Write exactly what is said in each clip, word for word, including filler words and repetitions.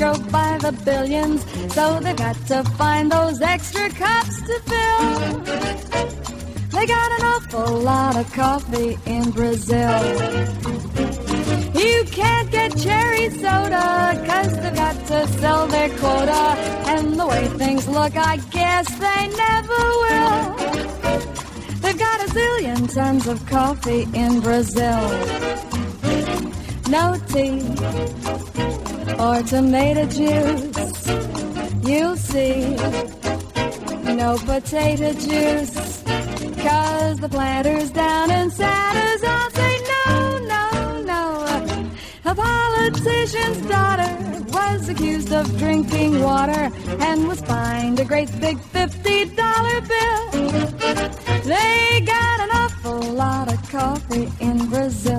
grow by the billions, so they've got to find those extra cups to fill. They got an awful lot of coffee in Brazil. You can't get cherry soda, 'cause they've got to sell their quota. And the way things look, I guess they never will. They've got a zillion tons of coffee in Brazil. No tea or tomato juice, you'll see. No potato juice, 'cause the planters down in Santa's all say no, no, no. A politician's daughter was accused of drinking water and was fined a great big fifty dollar bill. They got an awful lot of coffee in Brazil.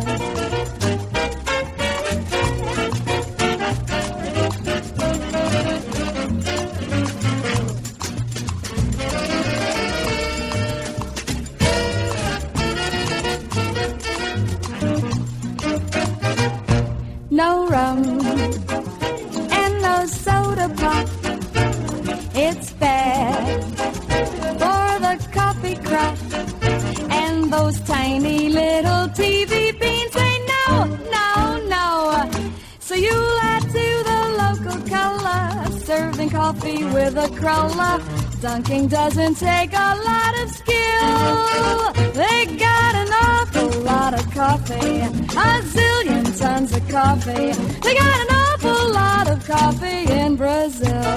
No rum and no soda pop. It's bad for the coffee crop. And those tiny little T V beans say no, no, no. So you'll add to the local color, serving coffee with a cruller. Dunking doesn't take a lot of skill. They got an awful lot of coffee, a zillion tons of coffee. They got an awful lot of coffee in Brazil.